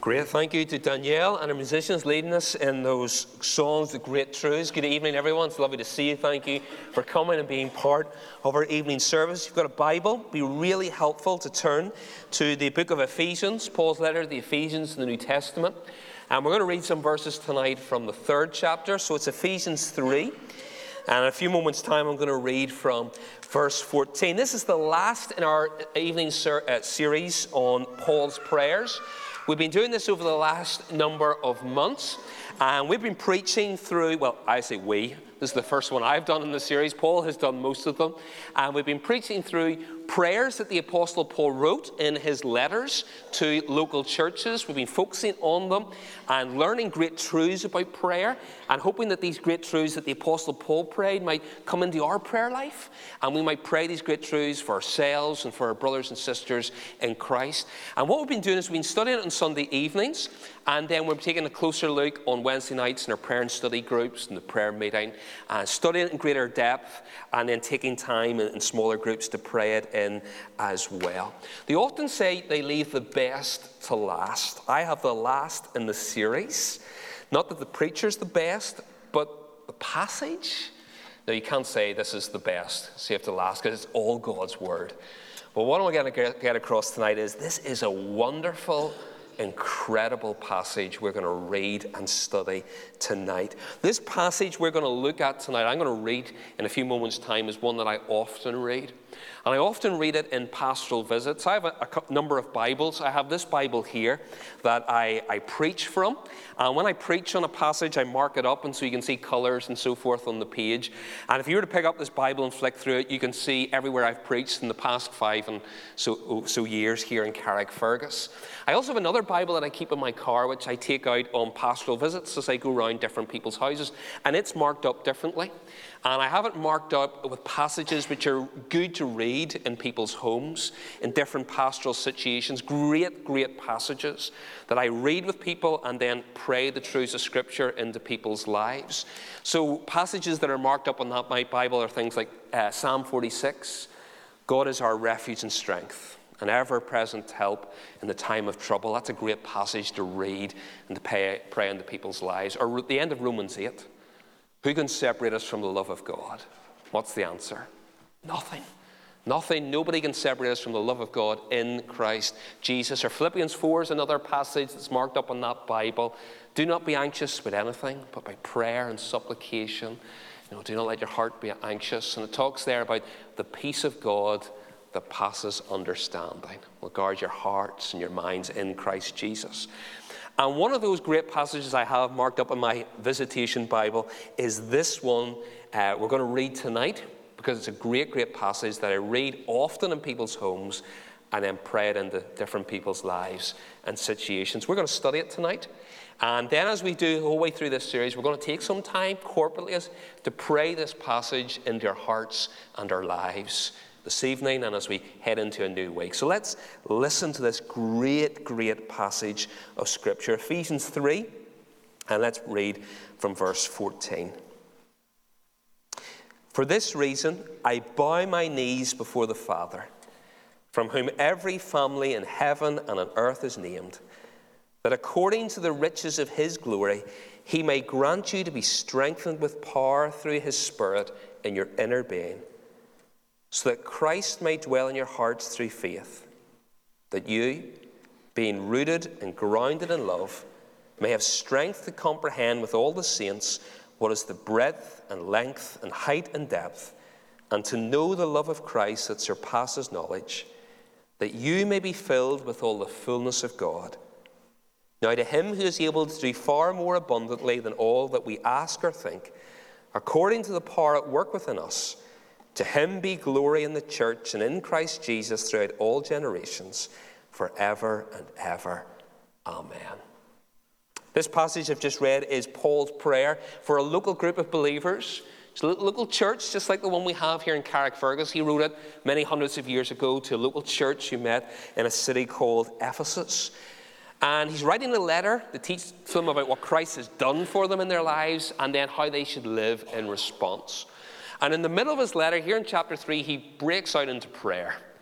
Great, thank you to Danielle and our musicians leading us in those songs, the great truths. Good evening, everyone. It's lovely to see you. Thank you for coming and being part of our evening service. If you've got a Bible, it'd be really helpful to turn to the book of Ephesians, Paul's letter to the Ephesians in the New Testament. And we're going to read some verses tonight from the 3rd chapter. So it's Ephesians 3. And in a few moments' time, I'm going to read from verse 14. This is the last in our evening series on Paul's prayers. We've been doing this over the last number of months, and we've been preaching through, well, I say we. This is the first one I've done in the series. Paul has done most of them. And we've been preaching through prayers that the Apostle Paul wrote in his letters to local churches. We've been focusing on them and learning great truths about prayer and hoping that these great truths that the Apostle Paul prayed might come into our prayer life. And we might pray these great truths for ourselves and for our brothers and sisters in Christ. And what we've been doing is we've been studying it on Sunday evenings. And then we're taking a closer look on Wednesday nights in our prayer and study groups and the prayer meeting, studying it in greater depth, and then taking time in smaller groups to pray it in as well. They often say they leave the best to last. I have the last in the series. Not that the preacher's the best, but the passage. Now, you can't say this is the best, so you have to last, because it's all God's word. But what I'm going to get across tonight is this is a wonderful, incredible passage we're going to read and study tonight. This passage we're going to look at tonight, I'm going to read in a few moments' time, is one that I often read. And I often read it in pastoral visits. I have a number of Bibles. I have this Bible here that I preach from. And when I preach on a passage, I mark it up, and so you can see colors and so forth on the page. And if you were to pick up this Bible and flick through it, you can see everywhere I've preached in the past 5 and so years here in Carrickfergus. I also have another Bible that I keep in my car, which I take out on pastoral visits as I go around different people's houses. And it's marked up differently. And I have it marked up with passages which are good to read in people's homes, in different pastoral situations. Great, great passages that I read with people and then pray the truths of Scripture into people's lives. So passages that are marked up on that my Bible are things like Psalm 46. God is our refuge and strength, an ever-present help in the time of trouble. That's a great passage to read and to pray into people's lives. Or at the end of Romans 8. Who can separate us from the love of God? What's the answer? Nothing. Nothing. Nobody can separate us from the love of God in Christ Jesus. Or Philippians 4 is another passage that's marked up on that Bible. Do not be anxious about anything, but by prayer and supplication. Do not let your heart be anxious. And it talks there about the peace of God that passes understanding. Will guard your hearts and your minds in Christ Jesus. And one of those great passages I have marked up in my Visitation Bible is this one we're going to read tonight, because it's a great, great passage that I read often in people's homes and then pray it into different people's lives and situations. We're going to study it tonight. And then as we do the whole way through this series, we're going to take some time corporately to pray this passage into our hearts and our lives this evening and as we head into a new week. So let's listen to this great, great passage of Scripture, Ephesians 3, and let's read from verse 14. For this reason, I bow my knees before the Father, from whom every family in heaven and on earth is named, that according to the riches of his glory, he may grant you to be strengthened with power through his Spirit in your inner being, so that Christ may dwell in your hearts through faith, that you, being rooted and grounded in love, may have strength to comprehend with all the saints what is the breadth and length and height and depth, and to know the love of Christ that surpasses knowledge, that you may be filled with all the fullness of God. Now to him who is able to do far more abundantly than all that we ask or think, according to the power at work within us, to him be glory in the church and in Christ Jesus throughout all generations, forever and ever. Amen. This passage I've just read is Paul's prayer for a local group of believers. It's a local church, just like the one we have here in Carrickfergus. He wrote it many hundreds of years ago to a local church who met in a city called Ephesus. And he's writing a letter to teach them about what Christ has done for them in their lives and then how they should live in response. And in the middle of his letter, here in chapter 3, he breaks out into prayer.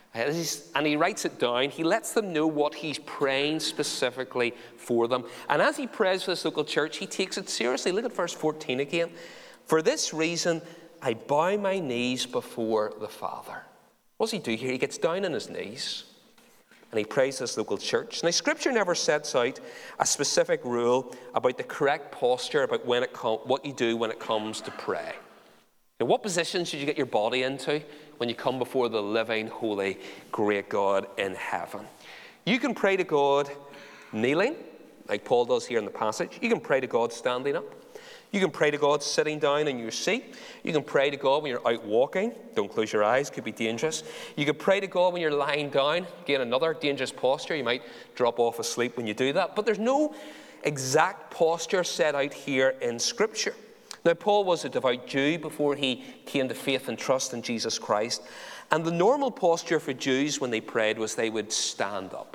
And he writes it down. He lets them know what he's praying specifically for them. And as he prays for this local church, he takes it seriously. Look at verse 14 again. For this reason, I bow my knees before the Father. What does he do here? He gets down on his knees and he prays this local church. Now, Scripture never sets out a specific rule about the correct posture, about what you do when it comes to pray. Now, what position should you get your body into when you come before the living, holy, great God in heaven? You can pray to God kneeling, like Paul does here in the passage. You can pray to God standing up. You can pray to God sitting down in your seat. You can pray to God when you're out walking. Don't close your eyes, could be dangerous. You can pray to God when you're lying down. Again, another dangerous posture. You might drop off asleep when you do that. But there's no exact posture set out here in Scripture. Now, Paul was a devout Jew before he came to faith and trust in Jesus Christ. And the normal posture for Jews when they prayed was they would stand up.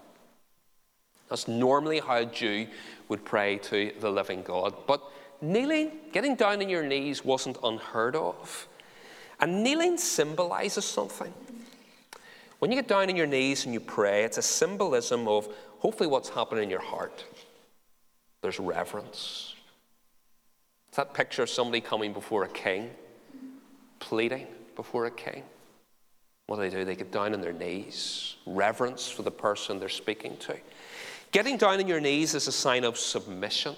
That's normally how a Jew would pray to the living God. But kneeling, getting down on your knees, wasn't unheard of. And kneeling symbolizes something. When you get down on your knees and you pray, it's a symbolism of hopefully what's happening in your heart. There's reverence. It's that picture of somebody coming before a king, pleading before a king. What do? They get down on their knees. Reverence for the person they're speaking to. Getting down on your knees is a sign of submission.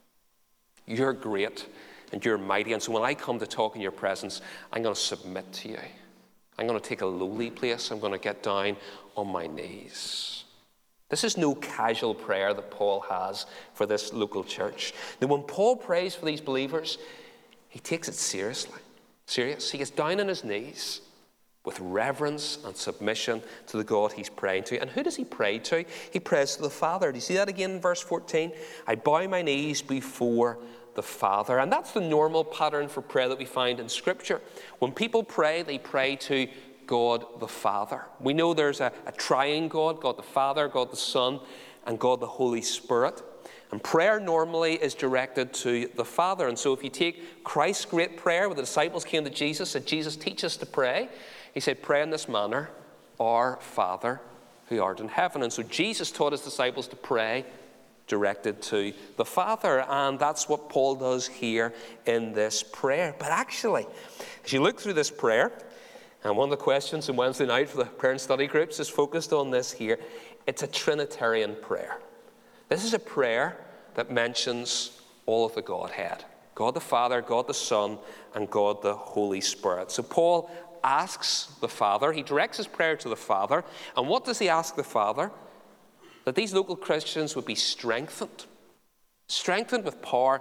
You're great and you're mighty. And so when I come to talk in your presence, I'm going to submit to you. I'm going to take a lowly place. I'm going to get down on my knees. This is no casual prayer that Paul has for this local church. Now, when Paul prays for these believers, he takes it seriously. Serious. He gets down on his knees with reverence and submission to the God he's praying to. And who does he pray to? He prays to the Father. Do you see that again in verse 14? I bow my knees before the Father. And that's the normal pattern for prayer that we find in Scripture. When people pray, they pray to God the Father. We know there's a triune God, God the Father, God the Son, and God the Holy Spirit. And prayer normally is directed to the Father. And so if you take Christ's great prayer, where the disciples came to Jesus, said, Jesus, teach us to pray. He said, pray in this manner, our Father who art in heaven. And so Jesus taught his disciples to pray directed to the Father. And that's what Paul does here in this prayer. But actually, as you look through this prayer, and one of the questions on Wednesday night for the parent study groups is focused on this here. It's a Trinitarian prayer. This is a prayer that mentions all of the Godhead. God the Father, God the Son, and God the Holy Spirit. So Paul asks the Father, he directs his prayer to the Father. And what does he ask the Father? That these local Christians would be strengthened. Strengthened with power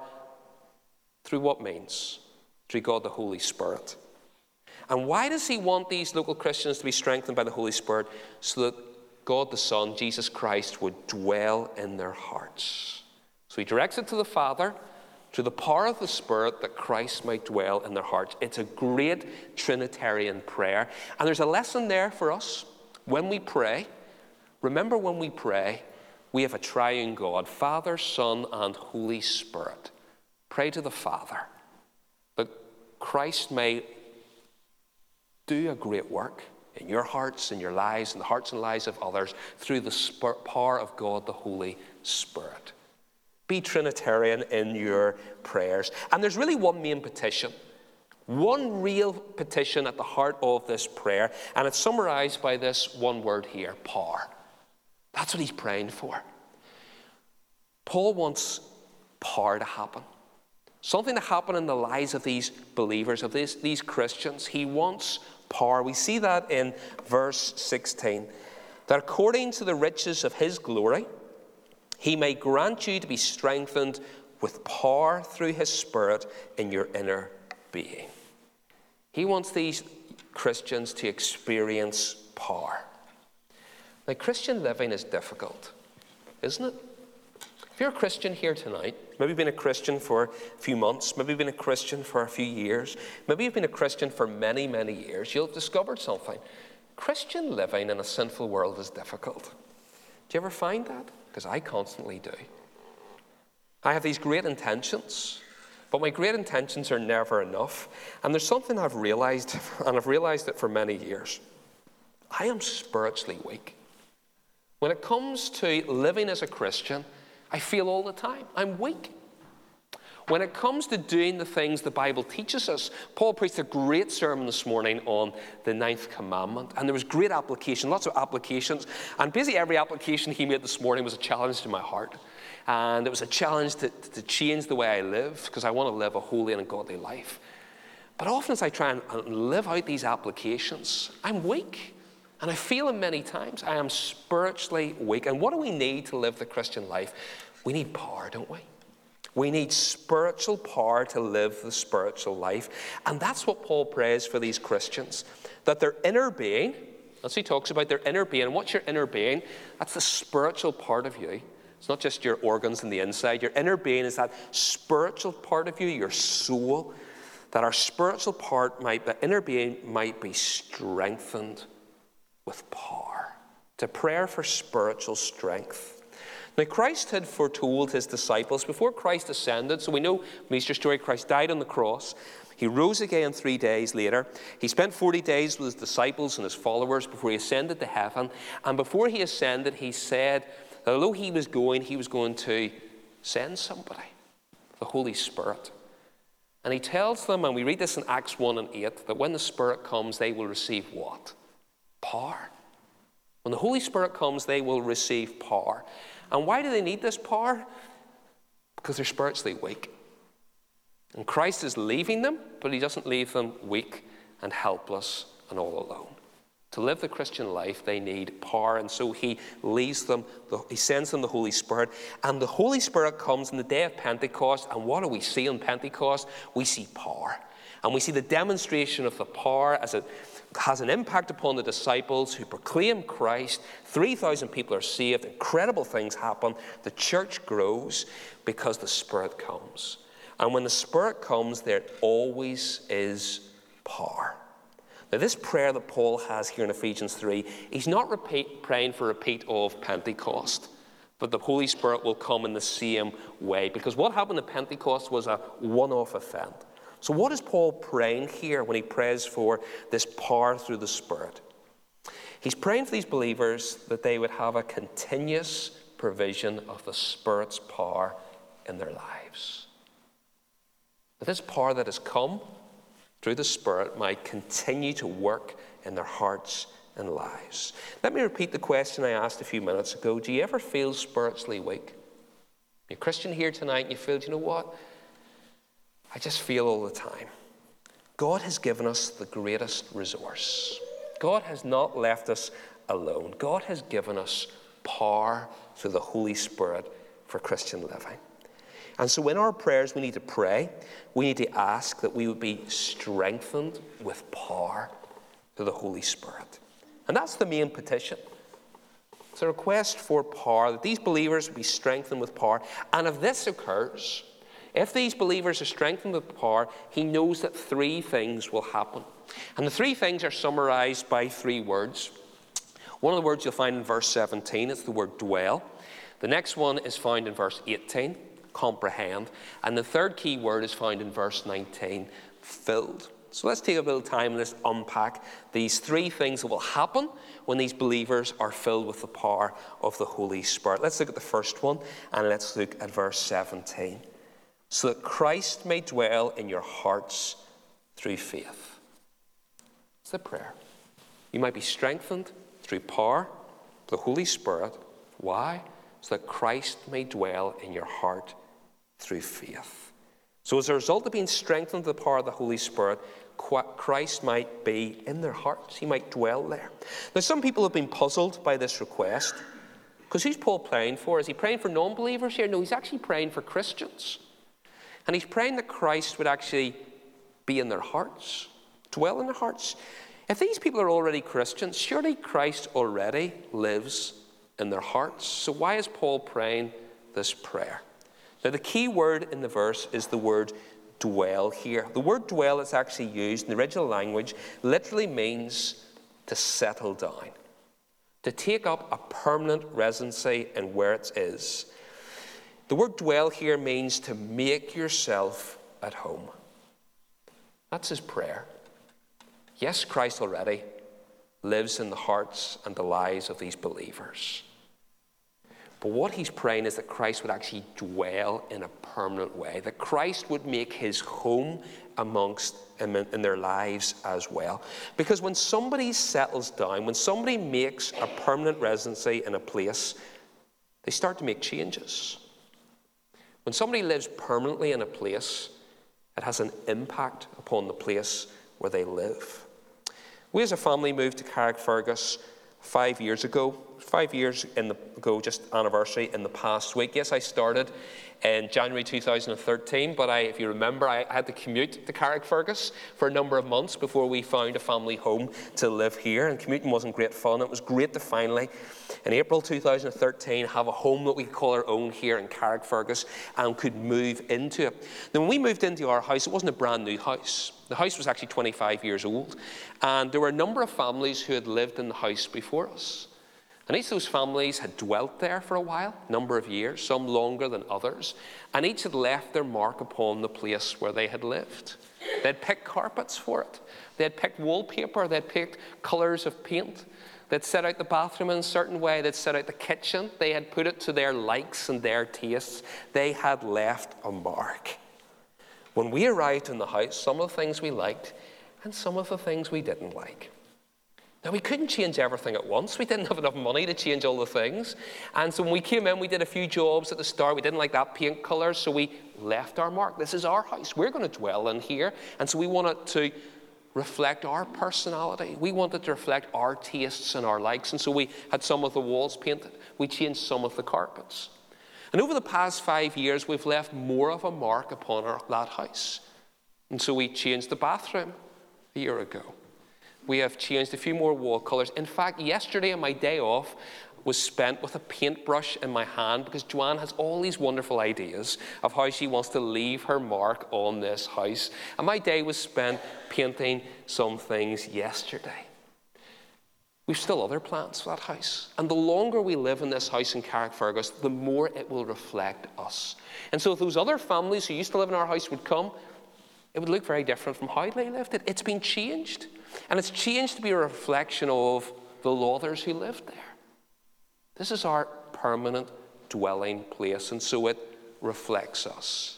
through what means? Through God the Holy Spirit. And why does he want these local Christians to be strengthened by the Holy Spirit? So that God the Son, Jesus Christ, would dwell in their hearts. So he directs it to the Father, to the power of the Spirit, that Christ might dwell in their hearts. It's a great Trinitarian prayer. And there's a lesson there for us. When we pray, remember when we pray, we have a triune God, Father, Son, and Holy Spirit. Pray to the Father that Christ may do a great work in your hearts, in your lives, in the hearts and lives of others through the power of God, the Holy Spirit. Be Trinitarian in your prayers. And there's really one main petition, one real petition at the heart of this prayer, and it's summarized by this one word here, power. That's what he's praying for. Paul wants power to happen. Something to happen in the lives of these believers, of these Christians. He wants power. We see that in verse 16. That according to the riches of his glory, he may grant you to be strengthened with power through his Spirit in your inner being. He wants these Christians to experience power. Now, Christian living is difficult, isn't it? If you're a Christian here tonight, maybe you've been a Christian for a few months, maybe you've been a Christian for a few years, maybe you've been a Christian for many, many years, you'll have discovered something. Christian living in a sinful world is difficult. Do you ever find that? Because I constantly do. I have these great intentions, but my great intentions are never enough. And there's something I've realized, and I've realized it for many years. I am spiritually weak. When it comes to living as a Christian, I feel all the time I'm weak. When it comes to doing the things the Bible teaches us, Paul preached a great sermon this morning on the 9th commandment. And there was great application, lots of applications. And basically every application he made this morning was a challenge to my heart. And it was a challenge to change the way I live, because I want to live a holy and a godly life. But often as I try and live out these applications, I'm weak. And I feel them many times. I am spiritually weak. And what do we need to live the Christian life? We need power, don't we? We need spiritual power to live the spiritual life. And that's what Paul prays for these Christians. That their inner being, as he talks about their inner being. And what's your inner being? That's the spiritual part of you. It's not just your organs on the inside. Your inner being is that spiritual part of you, your soul. That our spiritual part the inner being might be strengthened with power. To prayer for spiritual strength. Now, Christ had foretold his disciples before Christ ascended. So we know from the Easter story, Christ died on the cross. He rose again 3 days later. He spent 40 days with his disciples and his followers before he ascended to heaven. And before he ascended, he said that although he was going to send somebody, the Holy Spirit. And he tells them, and we read this in Acts 1 and 8, that when the Spirit comes, they will receive what? Power. When the Holy Spirit comes, they will receive power. And why do they need this power? Because they're spiritually weak. And Christ is leaving them, but he doesn't leave them weak and helpless and all alone. To live the Christian life, they need power. And so he leaves them, he sends them the Holy Spirit. And the Holy Spirit comes on the day of Pentecost. And what do we see on Pentecost? We see power. And we see the demonstration of the power as it has an impact upon the disciples who proclaim Christ. 3,000 people are saved. Incredible things happen. The church grows because the Spirit comes. And when the Spirit comes, there always is power. Now, this prayer that Paul has here in Ephesians 3, he's not praying for a repeat of Pentecost, but the Holy Spirit will come in the same way. Because what happened at Pentecost was a one-off event. So what is Paul praying here when he prays for this power through the Spirit? He's praying for these believers that they would have a continuous provision of the Spirit's power in their lives. That this power that has come through the Spirit might continue to work in their hearts and lives. Let me repeat the question I asked a few minutes ago. Do you ever feel spiritually weak? You're a Christian here tonight and you feel, do you know what? I just feel all the time. God has given us the greatest resource. God has not left us alone. God has given us power through the Holy Spirit for Christian living. And so in our prayers, we need to pray. We need to ask that we would be strengthened with power through the Holy Spirit. And that's the main petition. It's a request for power, that these believers would be strengthened with power. And if this occurs, if these believers are strengthened with power, he knows that 3 things will happen. And the 3 things are summarized by 3 words. One of the words you'll find in verse 17 is the word dwell. The next one is found in verse 18, comprehend. And the third key word is found in verse 19, filled. So let's take a little time and let's unpack these 3 things that will happen when these believers are filled with the power of the Holy Spirit. Let's look at the first one, and let's look at verse 17. So that Christ may dwell in your hearts through faith. It's the prayer. You might be strengthened through power, the Holy Spirit. Why? So that Christ may dwell in your heart through faith. So as a result of being strengthened with the power of the Holy Spirit, Christ might be in their hearts. He might dwell there. Now, some people have been puzzled by this request, because who's Paul praying for? Is he praying for non-believers here? No, he's actually praying for Christians. And he's praying that Christ would actually be in their hearts, dwell in their hearts. If these people are already Christians, surely Christ already lives in their hearts. So why is Paul praying this prayer? Now, the key word in the verse is the word dwell here. The word dwell that's actually used in the original language literally means to settle down, to take up a permanent residency in where it is. The word dwell here means to make yourself at home. That's his prayer. Yes, Christ already lives in the hearts and the lives of these believers. But what he's praying is that Christ would actually dwell in a permanent way, that Christ would make his home amongst them in their lives as well. Because when somebody settles down, when somebody makes a permanent residency in a place, they start to make changes. When somebody lives permanently in a place, it has an impact upon the place where they live. We as a family moved to Carrickfergus 5 years ago. 5 years ago, just anniversary in the past week. Yes, I started in January 2013, but if you remember, I had to commute to Carrickfergus for a number of months before we found a family home to live here, and commuting wasn't great fun. It was great to finally, in April 2013, have a home that we could call our own here in Carrickfergus and could move into it. Now, when we moved into our house, it wasn't a brand new house. The house was actually 25 years old, and there were a number of families who had lived in the house before us. And each of those families had dwelt there for a while, a number of years, some longer than others, and each had left their mark upon the place where they had lived. They had picked carpets for it. They had picked wallpaper. They had picked colours of paint. They'd set out the bathroom in a certain way. They'd set out the kitchen. They had put it to their likes and their tastes. They had left a mark. When we arrived in the house, some of the things we liked and some of the things we didn't like. Now, we couldn't change everything at once. We didn't have enough money to change all the things. And so when we came in, we did a few jobs at the start. We didn't like that paint colour, so we left our mark. This is our house. We're going to dwell in here. And so we wanted to reflect our personality. We wanted to reflect our tastes and our likes. And so we had some of the walls painted. We changed some of the carpets. And over the past 5 years, we've left more of a mark upon that house. And so we changed the bathroom a year ago. We have changed a few more wall colours. In fact, yesterday on my day off was spent with a paintbrush in my hand because Joanne has all these wonderful ideas of how she wants to leave her mark on this house. And my day was spent painting some things yesterday. We've still other plans for that house. And the longer we live in this house in Carrickfergus, the more it will reflect us. And so if those other families who used to live in our house would come, it would look very different from how they lived it. It's been changed. And it's changed to be a reflection of the Lathers who lived there. This is our permanent dwelling place, and so it reflects us.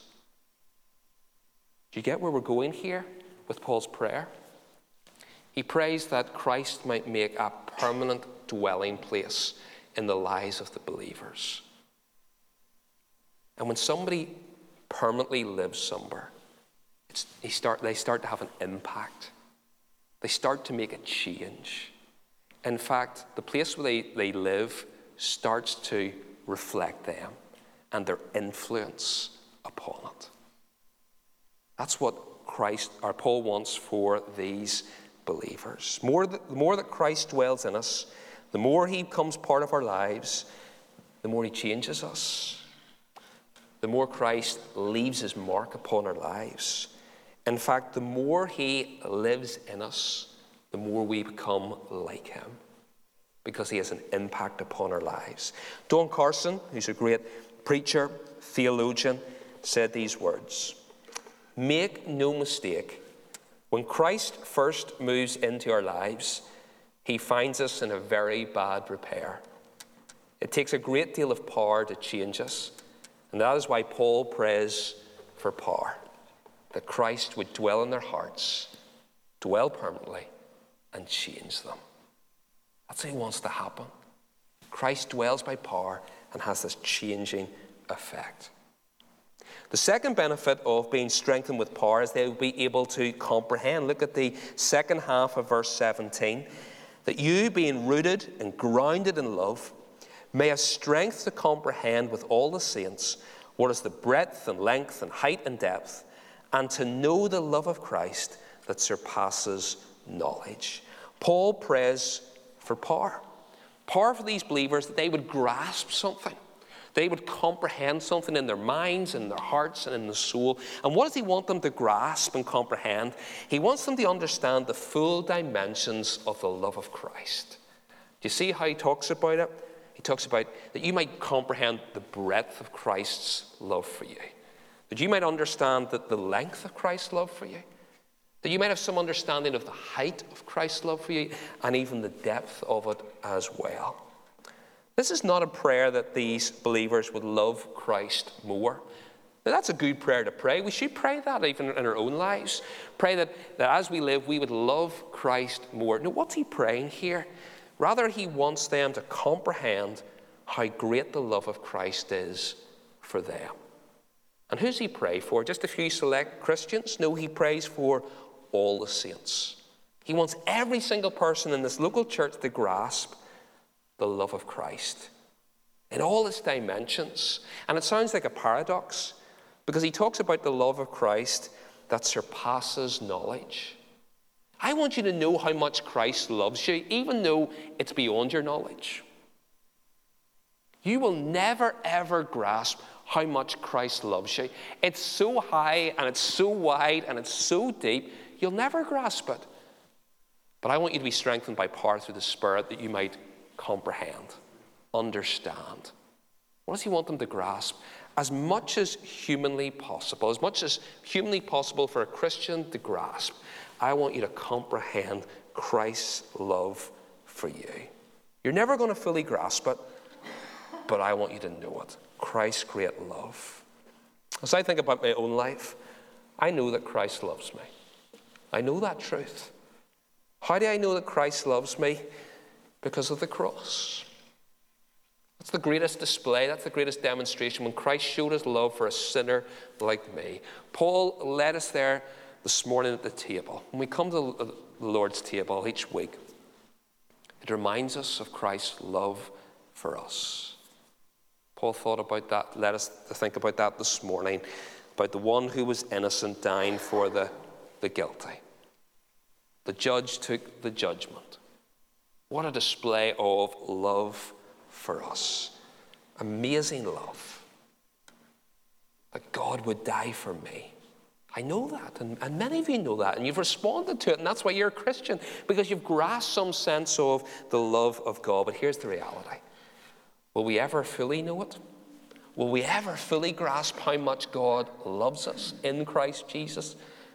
Do you get where we're going here with Paul's prayer? He prays that Christ might make a permanent dwelling place in the lives of the believers. And when somebody permanently lives somewhere, they start to have an impact. They start to make a change. In fact, the place where they live starts to reflect them and their influence upon it. That's what Paul wants for these believers. The more that Christ dwells in us, the more he becomes part of our lives, the more he changes us. The more Christ leaves his mark upon our lives. In fact, the more he lives in us, the more we become like him, because he has an impact upon our lives. Don Carson, who's a great preacher, theologian, said these words: "Make no mistake, when Christ first moves into our lives, he finds us in a very bad repair. It takes a great deal of power to change us, and that is why Paul prays for power, that Christ would dwell in their hearts, dwell permanently, and change them." That's what he wants to happen. Christ dwells by power and has this changing effect. The second benefit of being strengthened with power is they will be able to comprehend. Look at the second half of verse 17. "That you, being rooted and grounded in love, may have strength to comprehend with all the saints what is the breadth and length and height and depth, and to know the love of Christ that surpasses knowledge." Paul prays for power. Power for these believers, that they would grasp something. They would comprehend something in their minds, in their hearts, and in the soul. And what does he want them to grasp and comprehend? He wants them to understand the full dimensions of the love of Christ. Do you see how he talks about it? He talks about that you might comprehend the breadth of Christ's love for you. That you might understand that the length of Christ's love for you. That you might have some understanding of the height of Christ's love for you and even the depth of it as well. This is not a prayer that these believers would love Christ more. Now, that's a good prayer to pray. We should pray that even in our own lives. Pray that as we live, we would love Christ more. Now, what's he praying here? Rather, he wants them to comprehend how great the love of Christ is for them. And who's he pray for? Just a few select Christians? No, he prays for all the saints. He wants every single person in this local church to grasp the love of Christ in all its dimensions. And it sounds like a paradox, because he talks about the love of Christ that surpasses knowledge. I want you to know how much Christ loves you, even though it's beyond your knowledge. You will never, ever grasp how much Christ loves you. It's so high, and it's so wide, and it's so deep, you'll never grasp it. But I want you to be strengthened by power through the Spirit that you might comprehend, understand. What does he want them to grasp? As much as humanly possible for a Christian to grasp, I want you to comprehend Christ's love for you. You're never going to fully grasp it, but I want you to know it. Christ's great love. As I think about my own life, I know that Christ loves me. I know that truth. How do I know that Christ loves me? Because of the cross. That's the greatest display, that's the greatest demonstration when Christ showed his love for a sinner like me. Paul led us there this morning at the table. When we come to the Lord's table each week, it reminds us of Christ's love for us. Paul thought about that, led us to think about that this morning, about the one who was innocent dying for the guilty. The judge took the judgment. What a display of love for us. Amazing love. That God would die for me. I know that, and many of you know that, and you've responded to it, and that's why you're a Christian, because you've grasped some sense of the love of God. But here's the reality. Will we ever fully know it? Will we ever fully grasp how much God loves us in Christ Jesus?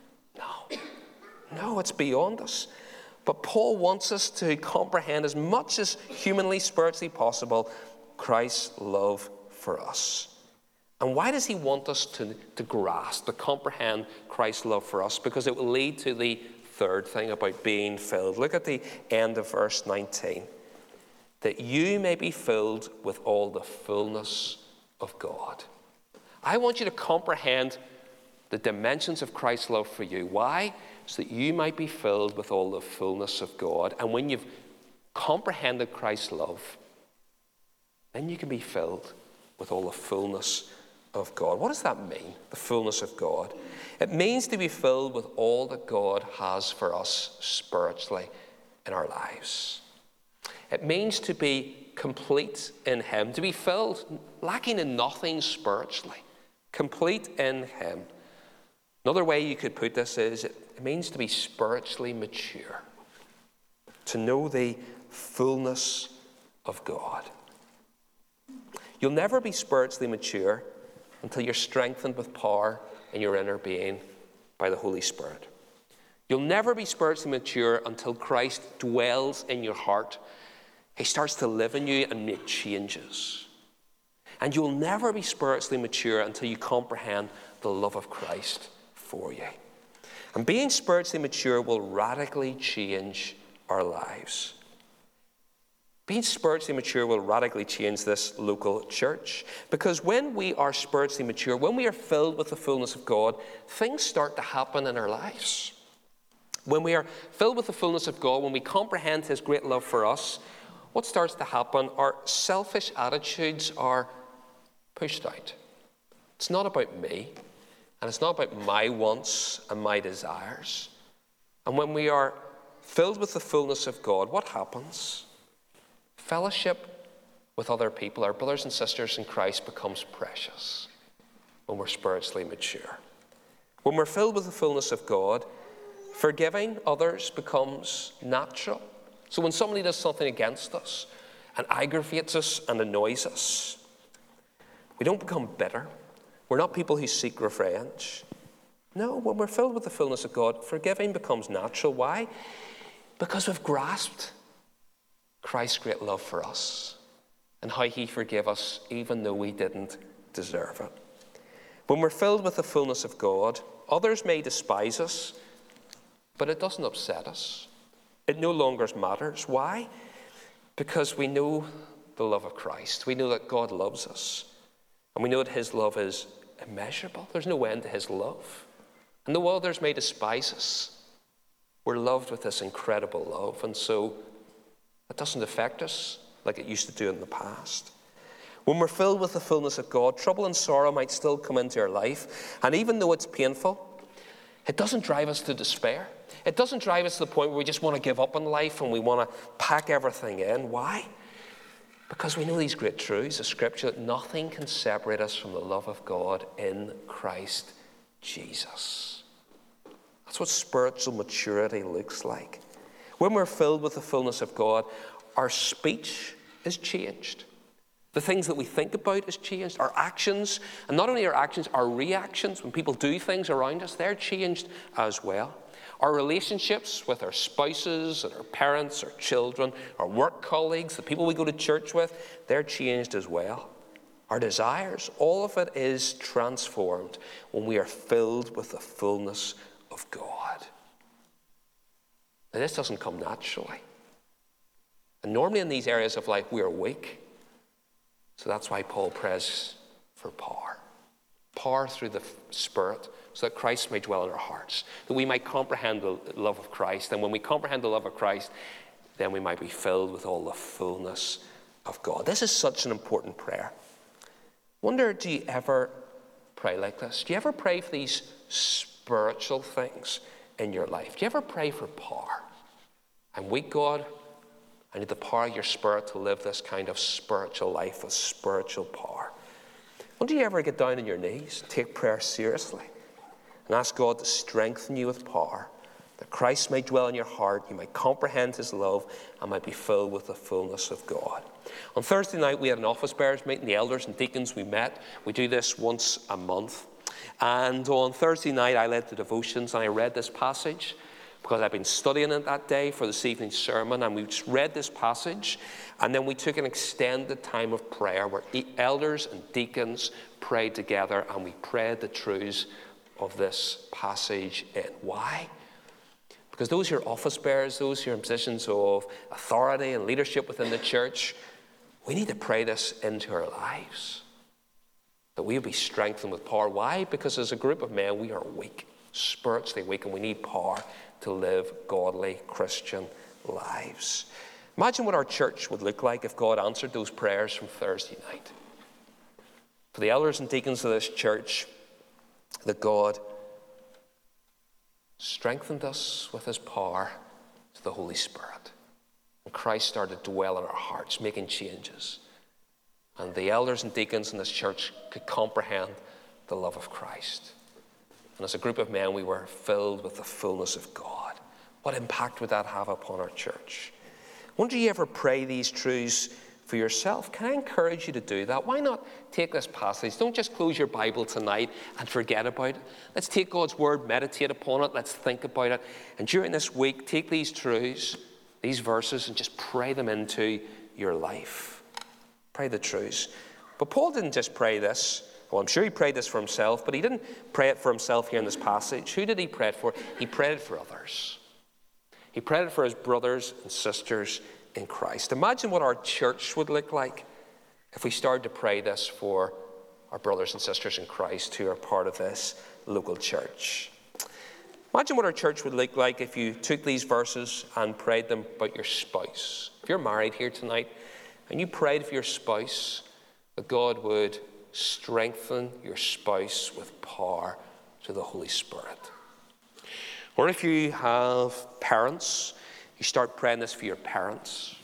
No, it's beyond us. But Paul wants us to comprehend as much as humanly, spiritually possible, Christ's love for us. And why does he want us to grasp, to comprehend Christ's love for us? Because it will lead to the third thing about being filled. Look at the end of verse 19. That you may be filled with all the fullness of God. I want you to comprehend the dimensions of Christ's love for you. Why? So that you might be filled with all the fullness of God. And when you've comprehended Christ's love, then you can be filled with all the fullness of God. What does that mean, the fullness of God? It means to be filled with all that God has for us spiritually in our lives. It means to be complete in him, to be filled, lacking in nothing spiritually, complete in him. Another way you could put this is it means to be spiritually mature, to know the fullness of God. You'll never be spiritually mature until you're strengthened with power in your inner being by the Holy Spirit. You'll never be spiritually mature until Christ dwells in your heart. He starts to live in you and make changes. And you'll never be spiritually mature until you comprehend the love of Christ for you. And being spiritually mature will radically change our lives. Being spiritually mature will radically change this local church. Because when we are spiritually mature, when we are filled with the fullness of God, things start to happen in our lives. When we are filled with the fullness of God, when we comprehend his great love for us, what starts to happen? Our selfish attitudes are pushed out. It's not about me, and it's not about my wants and my desires. And when we are filled with the fullness of God, what happens? Fellowship with other people, our brothers and sisters in Christ, becomes precious when we're spiritually mature. When we're filled with the fullness of God, forgiving others becomes natural. So when somebody does something against us and aggravates us and annoys us, we don't become bitter. We're not people who seek revenge. No, when we're filled with the fullness of God, forgiving becomes natural. Why? Because we've grasped Christ's great love for us and how he forgave us even though we didn't deserve it. When we're filled with the fullness of God, others may despise us, but it doesn't upset us. It no longer matters. Why? Because we know the love of Christ. We know that God loves us. And we know that his love is immeasurable. There's no end to his love. And though others may despise us, we're loved with this incredible love. And so it doesn't affect us like it used to do in the past. When we're filled with the fullness of God, trouble and sorrow might still come into our life. And even though it's painful, it doesn't drive us to despair. It doesn't drive us to the point where we just want to give up on life and we want to pack everything in. Why? Because we know these great truths of Scripture, that nothing can separate us from the love of God in Christ Jesus. That's what spiritual maturity looks like. When we're filled with the fullness of God, our speech is changed. The things that we think about is changed. Our actions, and not only our actions, our reactions, when people do things around us, they're changed as well. Our relationships with our spouses and our parents, our children, our work colleagues, the people we go to church with, they're changed as well. Our desires, all of it is transformed when we are filled with the fullness of God. Now, this doesn't come naturally. And normally in these areas of life, we are weak. So that's why Paul prays for power. Power through the Spirit, so that Christ may dwell in our hearts, that we might comprehend the love of Christ. And when we comprehend the love of Christ, then we might be filled with all the fullness of God. This is such an important prayer. Wonder, do you ever pray like this? Do you ever pray for these spiritual things in your life? Do you ever pray for power? I'm weak, God. I need the power of your Spirit to live this kind of spiritual life with spiritual power. Well, do you ever get down on your knees, take prayer seriously, and ask God to strengthen you with power, that Christ may dwell in your heart, you might comprehend his love, and might be filled with the fullness of God? On Thursday night, we had an office bearers meeting, the elders and deacons we met. We do this once a month. And on Thursday night, I led the devotions, and I read this passage, because I've been studying it that day for this evening's sermon, and we just read this passage, and then we took an extended time of prayer where elders and deacons prayed together, and we prayed the truths of this passage in. Why? Because those who are office bearers, those who are in positions of authority and leadership within the church, we need to pray this into our lives, that we will be strengthened with power. Why? Because as a group of men, we are weak, spiritually weak, and we need power to live godly Christian lives. Imagine what our church would look like if God answered those prayers from Thursday night. For the elders and deacons of this church, that God strengthened us with his power to the Holy Spirit. And Christ started to dwell in our hearts, making changes. And the elders and deacons in this church could comprehend the love of Christ. And as a group of men, we were filled with the fullness of God. What impact would that have upon our church? Wonder you ever pray these truths for yourself? Can I encourage you to do that? Why not take this passage? Don't just close your Bible tonight and forget about it. Let's take God's word, meditate upon it. Let's think about it. And during this week, take these truths, these verses, and just pray them into your life. Pray the truths. But Paul didn't just pray this. Well, I'm sure he prayed this for himself, but he didn't pray it for himself here in this passage. Who did he pray it for? He prayed it for others. He prayed it for his brothers and sisters in Christ. Imagine what our church would look like if we started to pray this for our brothers and sisters in Christ who are part of this local church. Imagine what our church would look like if you took these verses and prayed them about your spouse. If you're married here tonight and you prayed for your spouse, that God would strengthen your spouse with power through the Holy Spirit. Or if you have parents, you start praying this for your parents,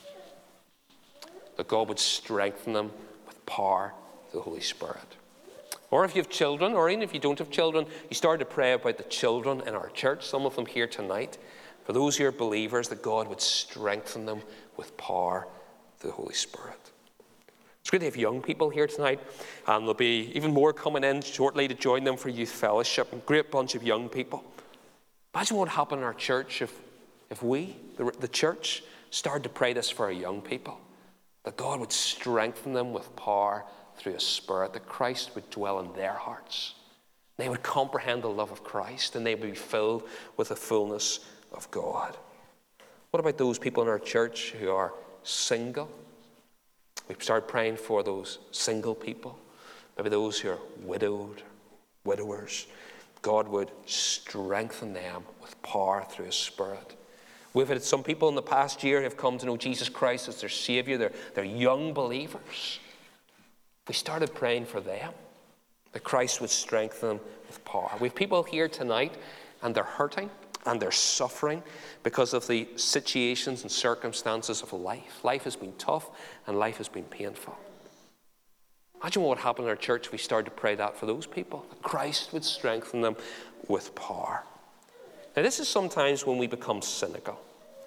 that God would strengthen them with power through the Holy Spirit. Or if you have children, or even if you don't have children, you start to pray about the children in our church, some of them here tonight. For those who are believers, that God would strengthen them with power through the Holy Spirit. It's great to have young people here tonight, and there'll be even more coming in shortly to join them for youth fellowship. A great bunch of young people. Imagine what would happen in our church if we, the church, started to pray this for our young people, that God would strengthen them with power through His Spirit, that Christ would dwell in their hearts. They would comprehend the love of Christ, and they would be filled with the fullness of God. What about those people in our church who are single? We've started praying for those single people, maybe those who are widowed, widowers. God would strengthen them with power through His Spirit. We've had some people in the past year who have come to know Jesus Christ as their Savior. They're young believers. We started praying for them, that Christ would strengthen them with power. We have people here tonight, and they're hurting and they're suffering because of the situations and circumstances of life. Life has been tough and life has been painful. Imagine what would happen in our church if we started to pray that for those people, that Christ would strengthen them with power. Now, this is sometimes when we become cynical.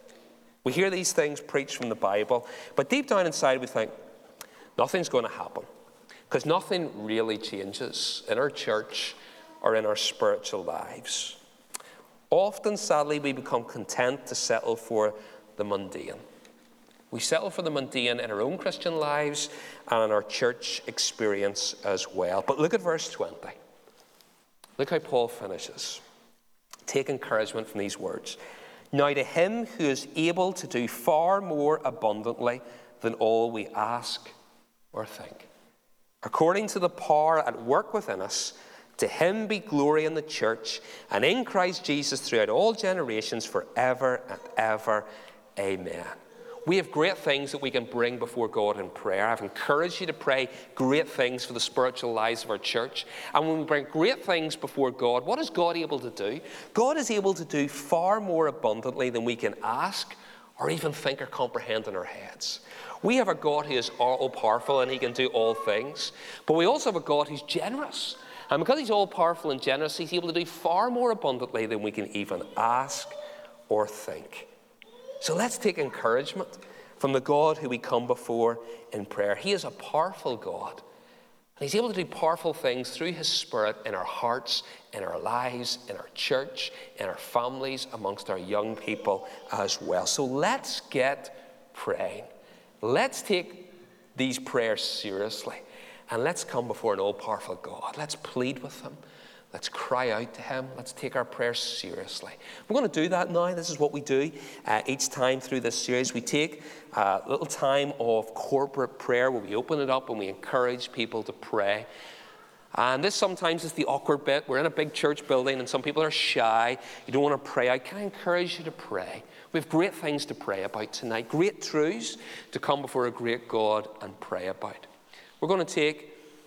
We hear these things preached from the Bible, but deep down inside we think, nothing's going to happen, because nothing really changes in our church or in our spiritual lives. Often, sadly, we become content to settle for the mundane. We settle for the mundane in our own Christian lives and in our church experience as well. But look at verse 20. Look how Paul finishes. Take encouragement from these words. Now to Him who is able to do far more abundantly than all we ask or think, according to the power at work within us, to Him be glory in the church and in Christ Jesus throughout all generations, forever and ever. Amen. We have great things that we can bring before God in prayer. I've encouraged you to pray great things for the spiritual lives of our church. And when we bring great things before God, what is God able to do? God is able to do far more abundantly than we can ask or even think or comprehend in our heads. We have a God who is all-powerful and He can do all things. But we also have a God who's generous. And because He's all-powerful and generous, He's able to do far more abundantly than we can even ask or think. So let's take encouragement from the God who we come before in prayer. He is a powerful God. And He's able to do powerful things through His Spirit in our hearts, in our lives, in our church, in our families, amongst our young people as well. So let's get praying. Let's take these prayers seriously. And let's come before an all-powerful God. Let's plead with Him. Let's cry out to Him. Let's take our prayers seriously. We're going to do that now. This is what we do each time through this series. We take a little time of corporate prayer where we open it up and we encourage people to pray. And this sometimes is the awkward bit. We're in a big church building and some people are shy. You don't want to pray out. Can I encourage you to pray? We have great things to pray about tonight. Great truths to come before a great God and pray about. We're going to take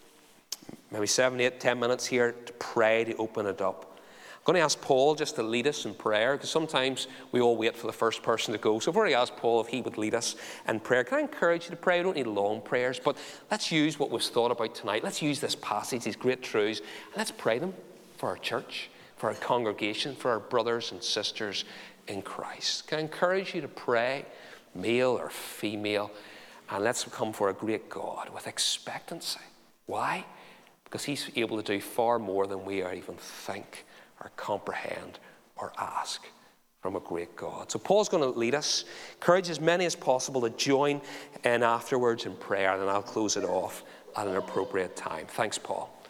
maybe 7, 8, 10 minutes here to pray, to open it up. I'm going to ask Paul just to lead us in prayer, because sometimes we all wait for the first person to go. So I've already asked Paul if he would lead us in prayer. Can I encourage you to pray? We don't need long prayers, but let's use what we've thought about tonight. Let's use this passage, these great truths, and let's pray them for our church, for our congregation, for our brothers and sisters in Christ. Can I encourage you to pray, male or female, and let's come for a great God with expectancy. Why? Because He's able to do far more than we even think or comprehend or ask from a great God. So Paul's going to lead us. Encourage as many as possible to join in afterwards in prayer, and then I'll close it off at an appropriate time. Thanks, Paul.